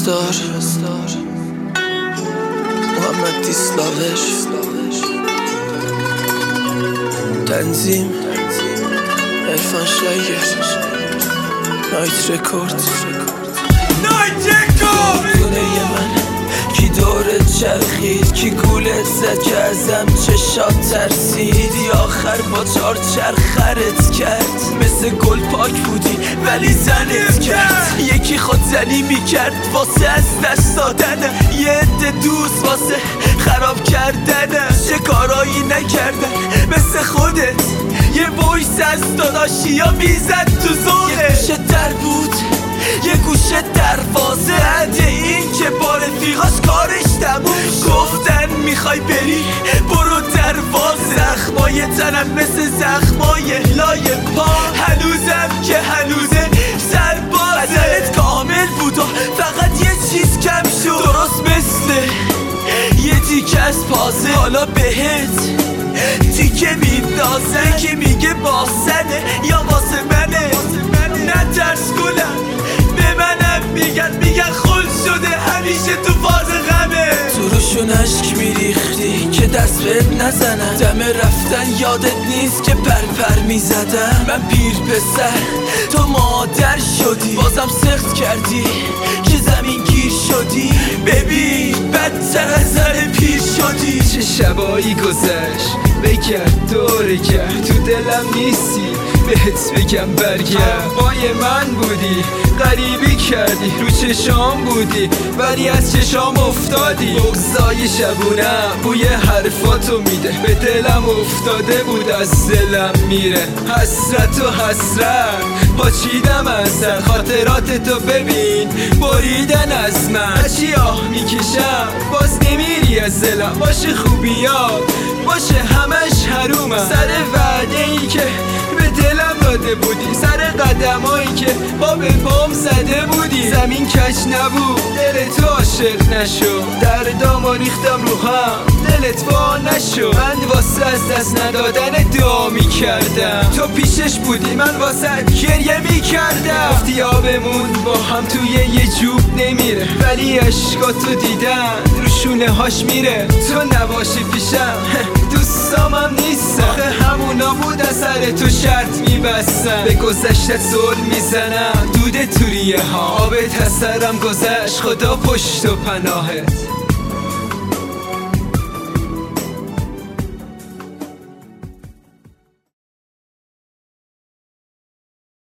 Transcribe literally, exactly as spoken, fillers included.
استار محمد دیسلاوش تنظیم عرفان شایر نایت رکورد نایت رکورد دونه من کی دورت چرخید کی گولت زد که ازم چشات ترسید یا آخر با چار چرخرت کرد مثل گل پاک بودی ولی زنت کرد یکی خودزنی میکرد واسه از دست دادن یه عده دوست واسه خراب کردن چه کارایی نکردن مثل خودت یه وایس از داداشی یا میزد تو زوره یه گوشه در بود یه گوشه دروازه عده این که با رفیقاش کارش تموم گفتن میخوای بری برو دروازه زخمای تنم مثل زخمای لای پا هنوزم که هنوزه سربازه بدنت کامل بود و فقط یه چیز کم شد درست مثل یه تیکه از پازه حالا بهت تیکه میندازه که میگه باسنه یا واسه منه نه ترس گلم به منم میگن میگن خل شده همیشه تو فاز غمه تو روشون عشق میریختی که دست بهت نزنم دم رفتن یادت نیست که پرپر میزدم من پیر پسر تو مادر شدی بازم سخت کردی که زمین گیر شدی ببین بدتر از زن پیر شدی چه شبایی گذشت بکرد دوره کرد تو دلم نیستی بهت بگم برگرد پای من بودی غریبی کردی رو چشام بودی ولی از چشام افتادی بغضای شبونم بوی حرفاتو میده به دلم افتاده بود از دلم میره حسرت و حسرت پاچیدم از سر خاطرات تو ببین بریدن از من چی آه میکشم باز نمیری از دلم باشه خوبیات باشه همش حرومم سر وعده ای که به دلم داده بودی سر قدمایی که با به پام زده بودی زمین کش نبود دل تو عاشق نشو دردامو ریختم رو هم دلت وا نشو من واسه از دست ندادن دعا میکردم تو پیشش بودی من واسه گریه میکردم گفتی آبمون با هم توی یه جوب نمیره ولی عشقاتو دیدن رو شونه هاش میره تو نباشی پیشم دوستام هم نیستم آخه همونا بود از سر تو شرط میبستم به گذشتت زل میزنم دود توریه ها آبت از سرم گذشت خدا پشت و پناهت